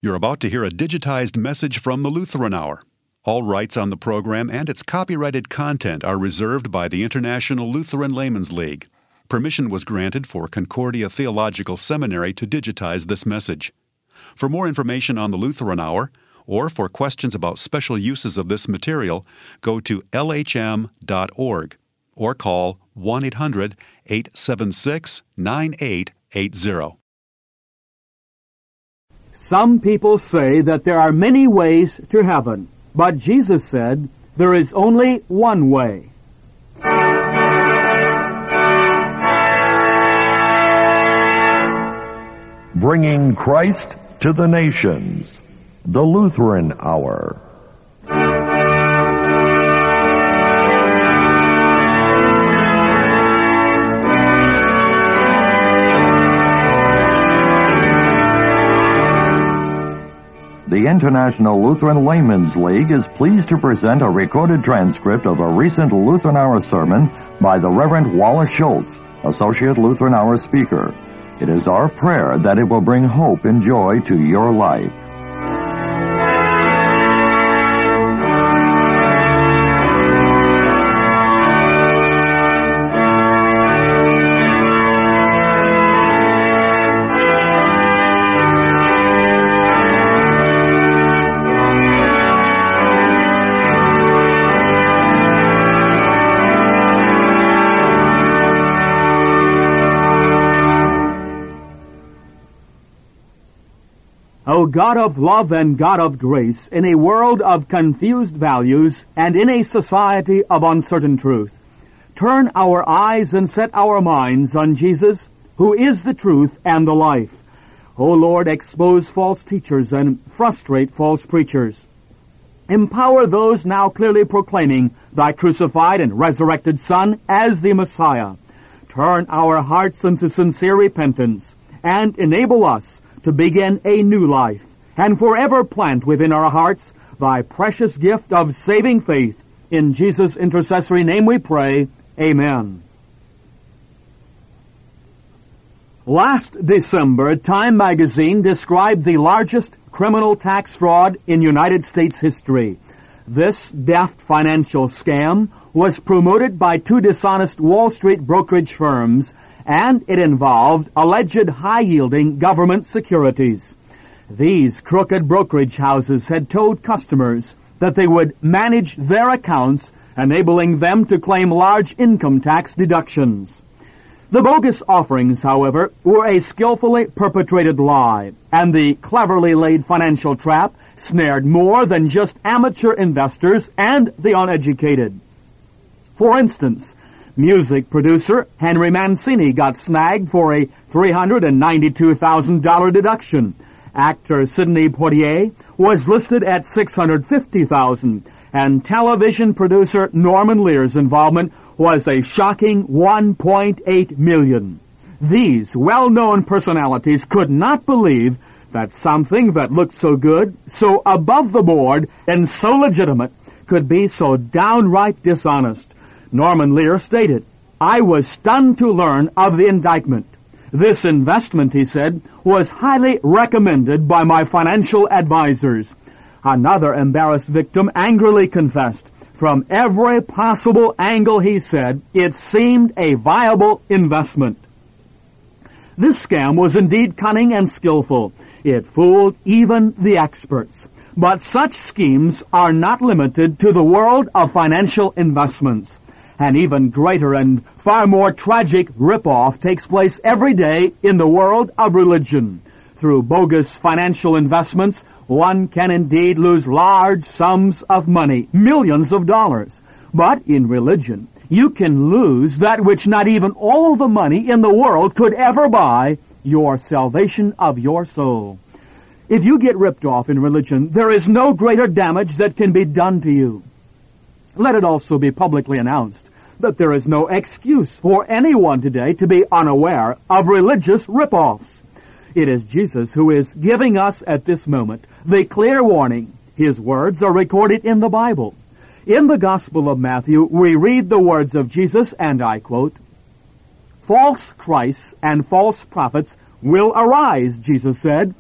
You're about to hear a digitized message from the Lutheran Hour. All rights on the program and its copyrighted content are reserved by the International Lutheran Laymen's League. Permission was granted for Concordia Theological Seminary to digitize this message. For more information on the Lutheran Hour, or for questions about special uses of this material, go to lhm.org or call 1-800-876-9880. Some people say that there are many ways to heaven, but Jesus said there is only one way. Bringing Christ to the nations. The Lutheran Hour. The International Lutheran Laymen's League is pleased to present a recorded transcript of a recent Lutheran Hour sermon by the Reverend Wallace Schultz, Associate Lutheran Hour speaker. It is our prayer that it will bring hope and joy to your life. O God of love and God of grace, in a world of confused values and in a society of uncertain truth, turn our eyes and set our minds on Jesus, who is the truth and the life. O Lord, expose false teachers and frustrate false preachers. Empower those now clearly proclaiming thy crucified and resurrected Son as the Messiah. Turn our hearts into sincere repentance and enable us to begin a new life, and forever plant within our hearts thy precious gift of saving faith. In Jesus' intercessory name we pray, Amen. Last December, Time magazine described the largest criminal tax fraud in United States history. This deft financial scam was promoted by two dishonest Wall Street brokerage firms, and it involved alleged high-yielding government securities. These crooked brokerage houses had told customers that they would manage their accounts, enabling them to claim large income tax deductions. The bogus offerings, however, were a skillfully perpetrated lie, and the cleverly laid financial trap snared more than just amateur investors and the uneducated. For instance, music producer Henry Mancini got snagged for a $392,000 deduction. Actor Sidney Poitier was listed at $650,000, and television producer Norman Lear's involvement was a shocking $1.8 million. These well-known personalities could not believe that something that looked so good, so above the board, and so legitimate could be so downright dishonest. Norman Lear stated, "I was stunned to learn of the indictment. This investment," he said, "was highly recommended by my financial advisors." Another embarrassed victim angrily confessed, "From every possible angle," he said, "it seemed a viable investment." This scam was indeed cunning and skillful. It fooled even the experts. But such schemes are not limited to the world of financial investments. An even greater and far more tragic ripoff takes place every day in the world of religion. Through bogus financial investments, one can indeed lose large sums of money, millions of dollars. But in religion, you can lose that which not even all the money in the world could ever buy, your salvation of your soul. If you get ripped off in religion, there is no greater damage that can be done to you. Let it also be publicly announced that there is no excuse for anyone today to be unaware of religious rip-offs. It is Jesus who is giving us at this moment the clear warning. His words are recorded in the Bible. In the Gospel of Matthew, we read the words of Jesus, and I quote, "False Christs and false prophets will arise," Jesus said,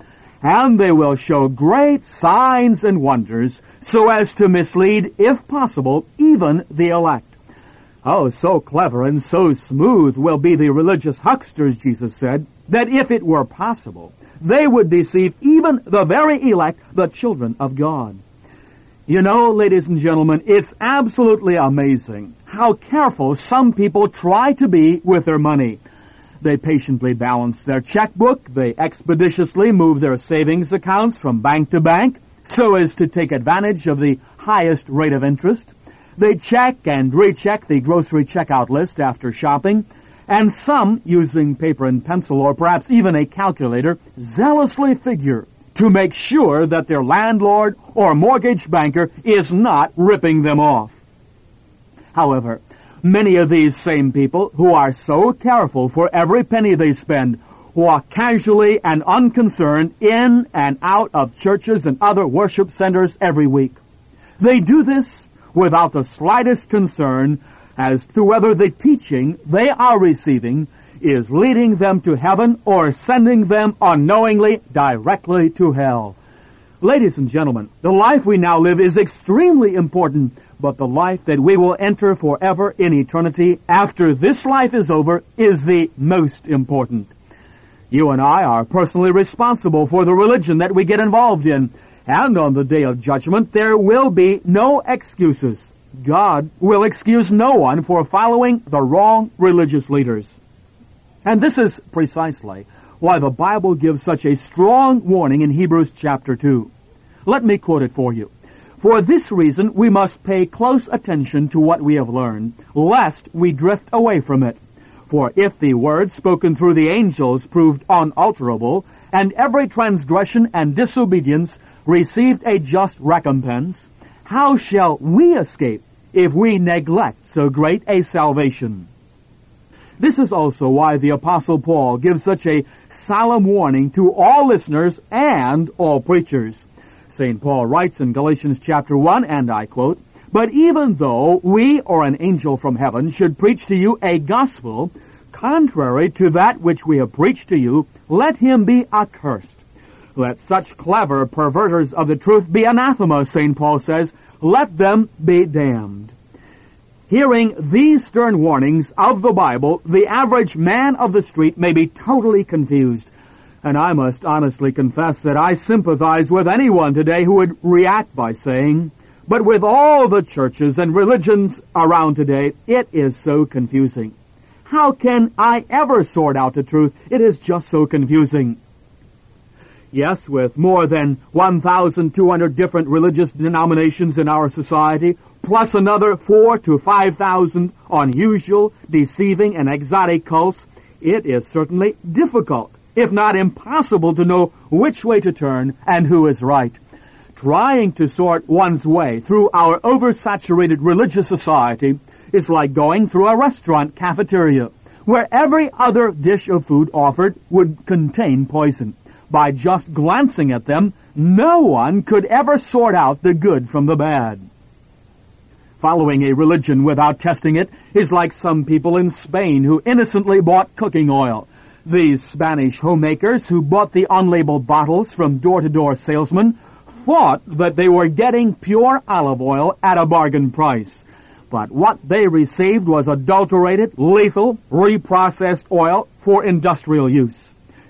and they will show great signs and wonders so as to mislead, if possible, even the elect. Oh, so clever and so smooth will be the religious hucksters, Jesus said, that if it were possible, they would deceive even the very elect, the children of God. You know, ladies and gentlemen, it's absolutely amazing how careful some people try to be with their money. They patiently balance their checkbook. They expeditiously move their savings accounts from bank to bank so as to take advantage of the highest rate of interest. They check and recheck the grocery checkout list after shopping, and some, using paper and pencil or perhaps even a calculator, zealously figure to make sure that their landlord or mortgage banker is not ripping them off. However, many of these same people who are so careful for every penny they spend walk casually and unconcerned in and out of churches and other worship centers every week. They do this without the slightest concern as to whether the teaching they are receiving is leading them to heaven or sending them unknowingly directly to hell. Ladies and gentlemen, the life we now live is extremely important, but the life that we will enter forever in eternity after this life is over is the most important. You and I are personally responsible for the religion that we get involved in, and on the day of judgment there will be no excuses. God will excuse no one for following the wrong religious leaders. And this is precisely why the Bible gives such a strong warning in Hebrews chapter 2. Let me quote it for you. For this reason we must pay close attention to what we have learned, lest we drift away from it. For if the word spoken through the angels proved unalterable, and every transgression and disobedience received a just recompense, how shall we escape if we neglect so great a salvation? This is also why the Apostle Paul gives such a solemn warning to all listeners and all preachers. St. Paul writes in Galatians chapter 1, and I quote, "But even though we or an angel from heaven should preach to you a gospel contrary to that which we have preached to you, let him be accursed. Let such clever perverters of the truth be anathema," St. Paul says. "Let them be damned." Hearing these stern warnings of the Bible, the average man of the street may be totally confused. And I must honestly confess that I sympathize with anyone today who would react by saying, "But with all the churches and religions around today, it is so confusing. How can I ever sort out the truth? It is just so confusing." Yes, with more than 1,200 different religious denominations in our society, plus another 4,000 to 5,000 unusual, deceiving, and exotic cults, it is certainly difficult, if not impossible, to know which way to turn and who is right. Trying to sort one's way through our oversaturated religious society is like going through a restaurant cafeteria, where every other dish of food offered would contain poison. By just glancing at them, no one could ever sort out the good from the bad. Following a religion without testing it is like some people in Spain who innocently bought cooking oil. These Spanish homemakers who bought the unlabeled bottles from door-to-door salesmen thought that they were getting pure olive oil at a bargain price. But what they received was adulterated, lethal, reprocessed oil for industrial use.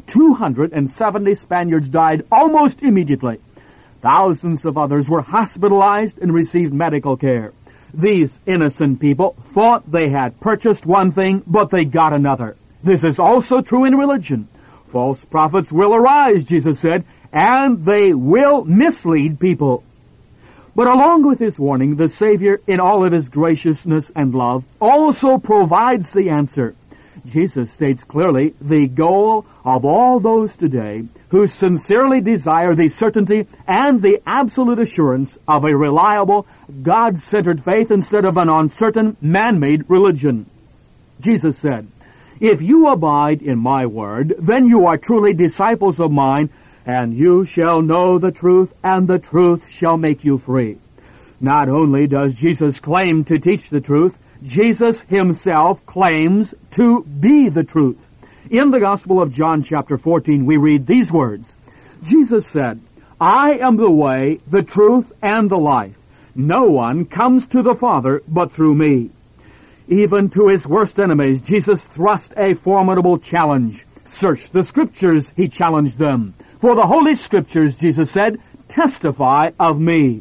270 Spaniards died almost immediately. Thousands of others were hospitalized and received medical care. These innocent people thought they had purchased one thing, but they got another. This is also true in religion. False prophets will arise, Jesus said, and they will mislead people. But along with his warning, the Savior, in all of his graciousness and love, also provides the answer. Jesus states clearly the goal of all those today who sincerely desire the certainty and the absolute assurance of a reliable, God-centered faith instead of an uncertain, man-made religion. Jesus said, "If you abide in my word, then you are truly disciples of mine, and you shall know the truth, and the truth shall make you free." Not only does Jesus claim to teach the truth, Jesus himself claims to be the truth. In the Gospel of John chapter 14, we read these words, Jesus said, "I am the way, the truth, and the life. No one comes to the Father but through me." Even to his worst enemies, Jesus thrust a formidable challenge. "Search the Scriptures," he challenged them. "For the Holy Scriptures," Jesus said, "testify of me."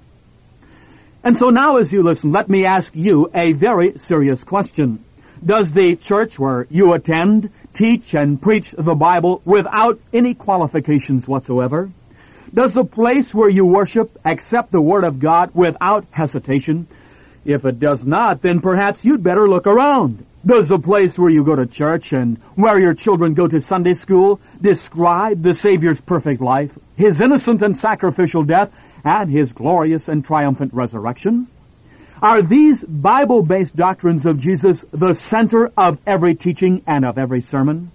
And so now as you listen, let me ask you a very serious question. Does the church where you attend teach and preach the Bible without any qualifications whatsoever? Does the place where you worship accept the Word of God without hesitation? If it does not, then perhaps you'd better look around. Does the place where you go to church and where your children go to Sunday school describe the Savior's perfect life, His innocent and sacrificial death, and His glorious and triumphant resurrection? Are these Bible-based doctrines of Jesus the center of every teaching and of every sermon?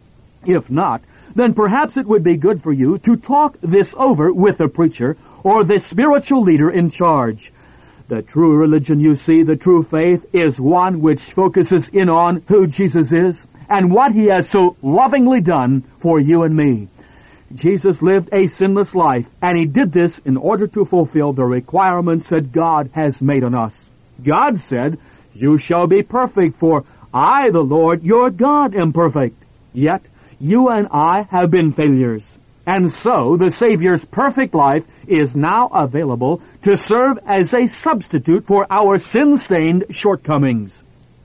If not, then perhaps it would be good for you to talk this over with the preacher or the spiritual leader in charge. The true religion, you see, the true faith, is one which focuses in on who Jesus is and what He has so lovingly done for you and me. Jesus lived a sinless life, and He did this in order to fulfill the requirements that God has made on us. God said, "You shall be perfect, for I, the Lord, your God, am perfect." Yet, you and I have been failures. And so, the Savior's perfect life is now available to serve as a substitute for our sin-stained shortcomings.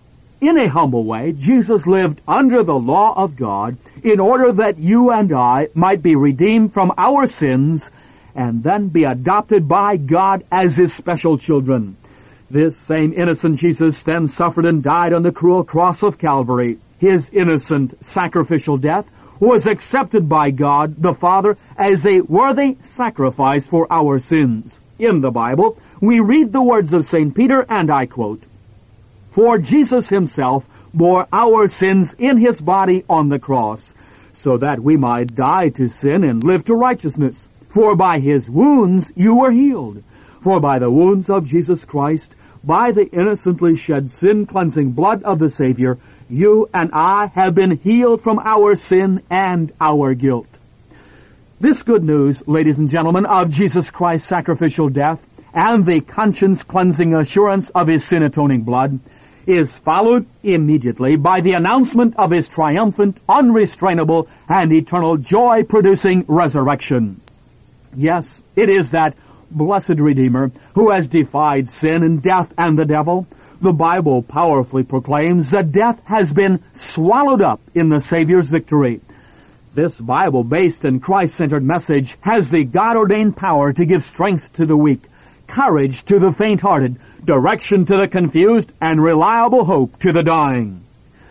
In a humble way, Jesus lived under the law of God in order that you and I might be redeemed from our sins and then be adopted by God as His special children. This same innocent Jesus then suffered and died on the cruel cross of Calvary. His innocent sacrificial death was accepted by God the Father as a worthy sacrifice for our sins. In the Bible, we read the words of St. Peter, and I quote, "For Jesus Himself bore our sins in His body on the cross, so that we might die to sin and live to righteousness. For by His wounds you were healed. For by the wounds of Jesus Christ, by the innocently shed sin-cleansing blood of the Savior, you and I have been healed from our sin and our guilt." This good news, ladies and gentlemen, of Jesus Christ's sacrificial death and the conscience-cleansing assurance of His sin-atoning blood is followed immediately by the announcement of His triumphant, unrestrainable, and eternal joy-producing resurrection. Yes, it is that blessed Redeemer who has defied sin and death and the devil. The Bible powerfully proclaims that death has been swallowed up in the Savior's victory. This Bible-based and Christ-centered message has the God-ordained power to give strength to the weak, courage to the faint-hearted, direction to the confused, and reliable hope to the dying.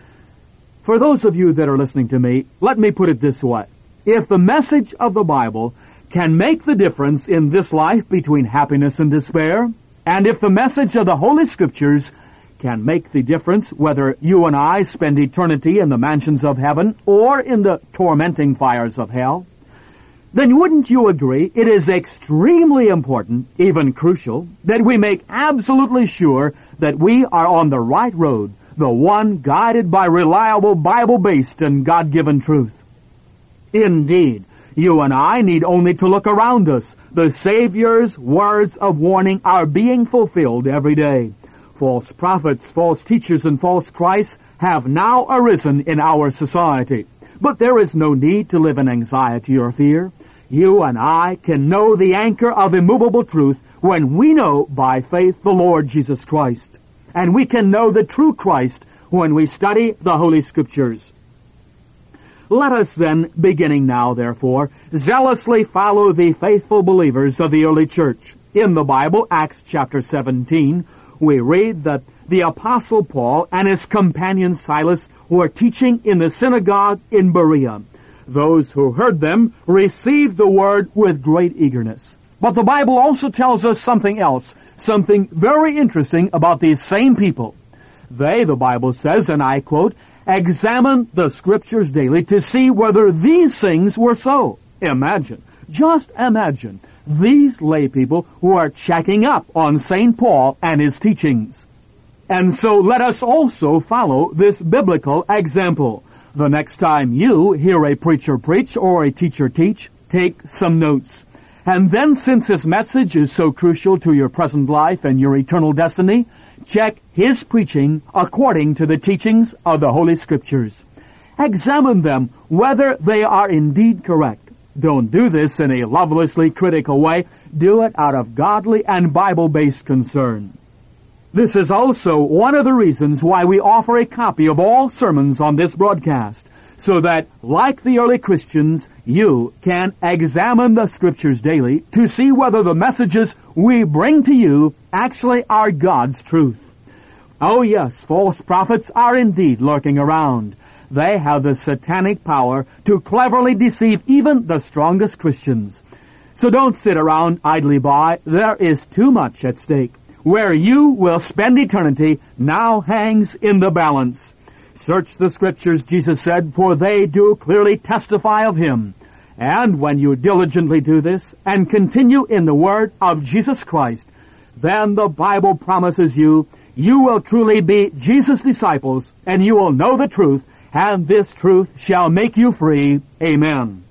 For those of you that are listening to me, let me put it this way. If the message of the Bible can make the difference in this life between happiness and despair, and if the message of the Holy Scriptures can make the difference whether you and I spend eternity in the mansions of heaven or in the tormenting fires of hell, then wouldn't you agree it is extremely important, even crucial, that we make absolutely sure that we are on the right road, the one guided by reliable Bible-based and God-given truth? Indeed, you and I need only to look around us. The Savior's words of warning are being fulfilled every day. False prophets, false teachers, and false Christs have now arisen in our society. But there is no need to live in anxiety or fear. You and I can know the anchor of immovable truth when we know by faith the Lord Jesus Christ. And we can know the true Christ when we study the Holy Scriptures. Let us then, beginning now, therefore, zealously follow the faithful believers of the early church. In the Bible, Acts chapter 17, we read that the Apostle Paul and his companion Silas were teaching in the synagogue in Berea. Those who heard them received the word with great eagerness. But the Bible also tells us something else, something very interesting about these same people. They, the Bible says, and I quote, "examined the Scriptures daily to see whether these things were so." Imagine, just imagine, these lay people who are checking up on St. Paul and his teachings. And so let us also follow this biblical example. The next time you hear a preacher preach or a teacher teach, take some notes. And then, since his message is so crucial to your present life and your eternal destiny, check his preaching according to the teachings of the Holy Scriptures. Examine them whether they are indeed correct. Don't do this in a lovelessly critical way. Do it out of godly and Bible-based concern. This is also one of the reasons why we offer a copy of all sermons on this broadcast, so that, like the early Christians, you can examine the Scriptures daily to see whether the messages we bring to you actually are God's truth. Oh yes, false prophets are indeed lurking around. They have the satanic power to cleverly deceive even the strongest Christians. So don't sit around idly by. There is too much at stake. Where you will spend eternity now hangs in the balance. Search the Scriptures, Jesus said, for they do clearly testify of him. And when you diligently do this and continue in the Word of Jesus Christ, then the Bible promises you will truly be Jesus' disciples, and you will know the truth, and this truth shall make you free. Amen.